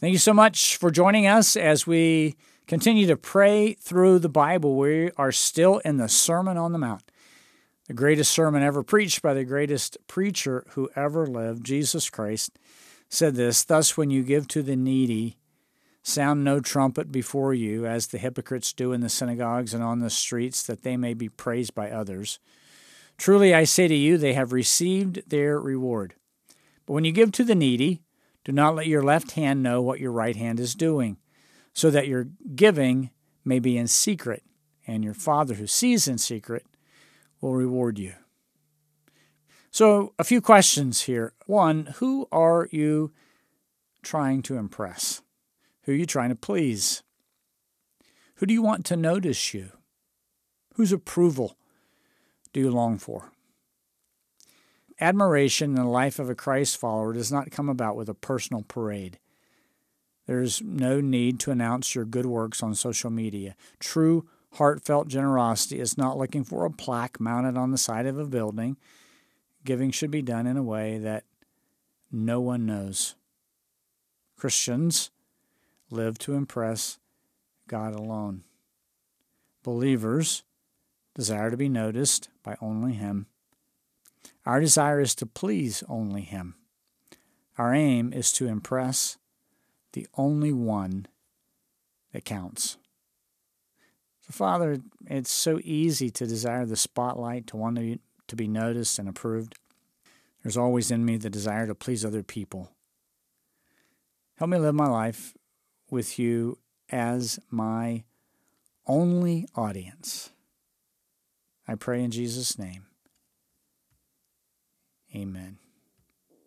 Thank you so much for joining us as we continue to pray through the Bible. We are still in the Sermon on the Mount, the greatest sermon ever preached by the greatest preacher who ever lived, Jesus Christ, said this, "Thus when you give to the needy, sound no trumpet before you, as the hypocrites do in the synagogues and on the streets, that they may be praised by others. Truly I say to you, they have received their reward. But when you give to the needy, do not let your left hand know what your right hand is doing, so that your giving may be in secret, and your Father who sees in secret will reward you." So, a few questions here. One, who are you trying to impress? Who are you trying to please? Who do you want to notice you? Whose approval do you long for? Admiration in the life of a Christ follower does not come about with a personal parade. There's no need to announce your good works on social media. True, heartfelt generosity is not looking for a plaque mounted on the side of a building. Giving should be done in a way that no one knows. Christians live to impress God alone. Believers desire to be noticed by only Him. Our desire is to please only Him. Our aim is to impress the only one that counts. So, Father, it's so easy to desire the spotlight, to want to be noticed and approved. There's always in me the desire to please other people. Help me live my life with you as my only audience. I pray in Jesus' name. Amen.